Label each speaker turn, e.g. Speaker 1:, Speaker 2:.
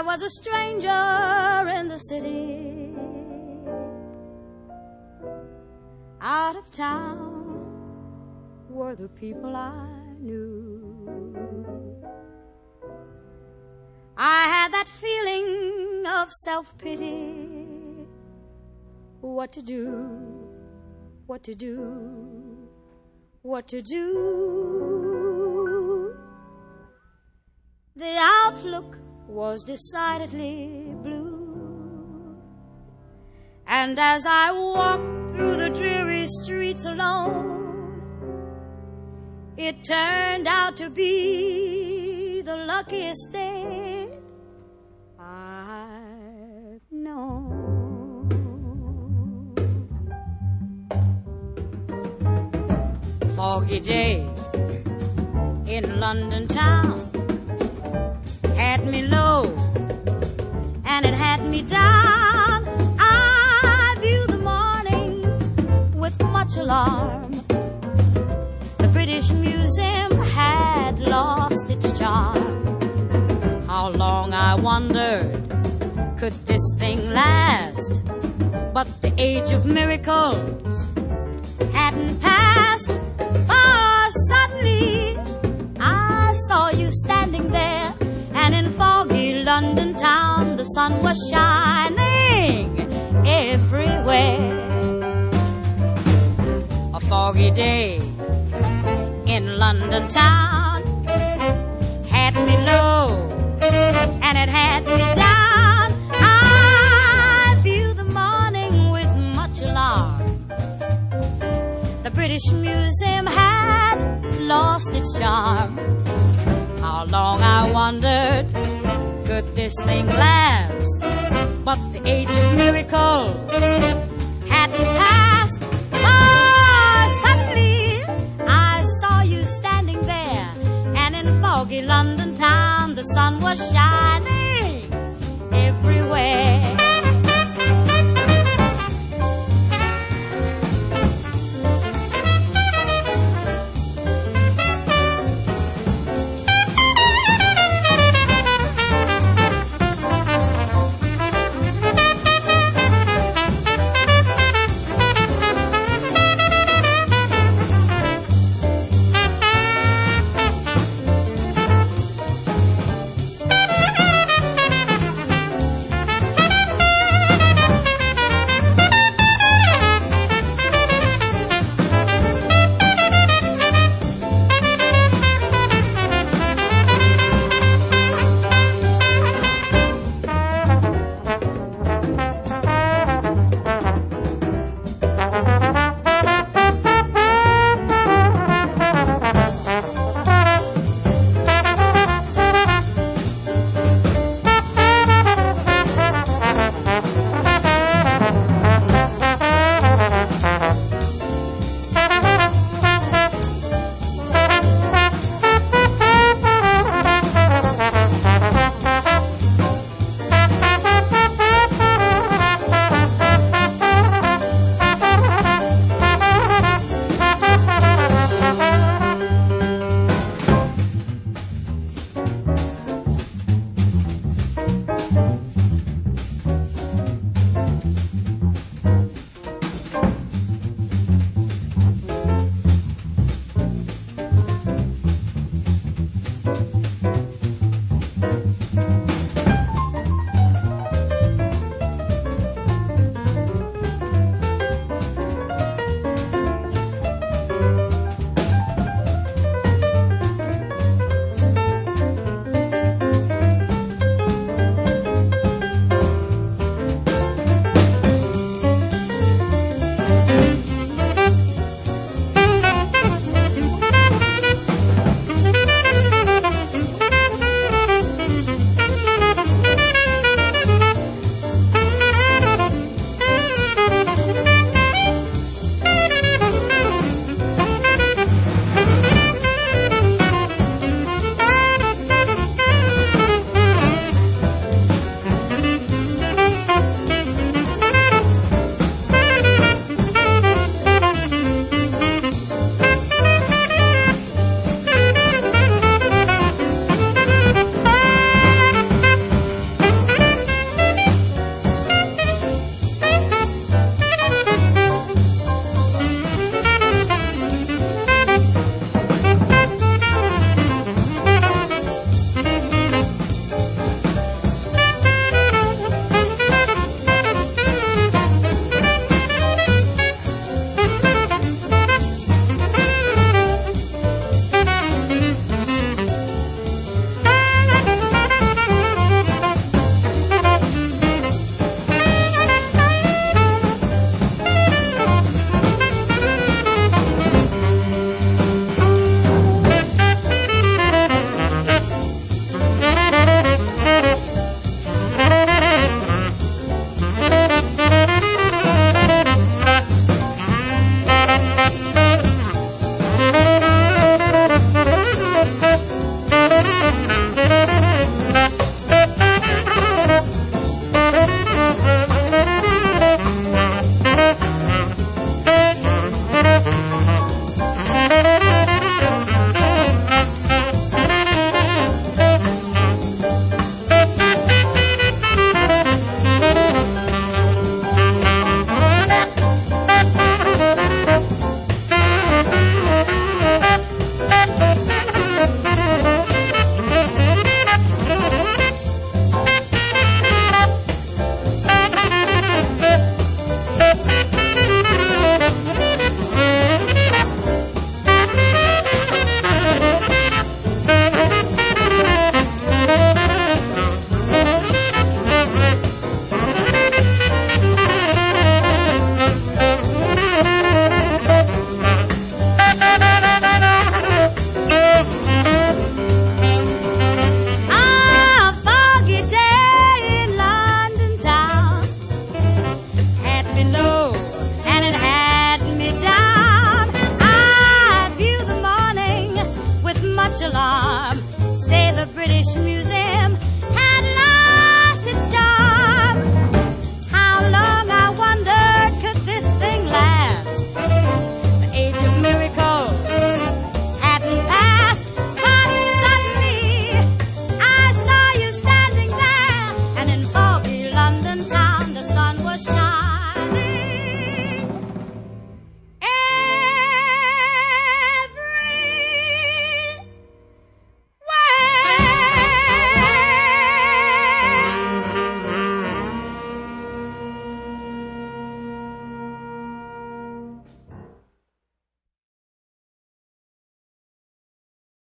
Speaker 1: was a stranger in the city, out of town were the people I knew. I had that feeling of self-pity. What to do, what to do, what to do. The outlook was decidedly blue, and as I walked through the dreary streets alone, it turned out to be the luckiest day I've known. Foggy day in London town had me low and it had me down. I viewed the morning with much alarm. The British Museum had lost its charm. How long, I wondered, could this thing last? But the age of miracles hadn't passed, for suddenly I saw you standing there, and in foggy London town the sun was shining everywhere. A foggy day in London town had me low and it had me down. I viewed the morning with much alarm. The British Museum had lost its charm. How long, I wondered, could this thing last? But the age of miracles hadn't passed. Oh, suddenly I saw you standing there, and in foggy London town the sun was shining everywhere.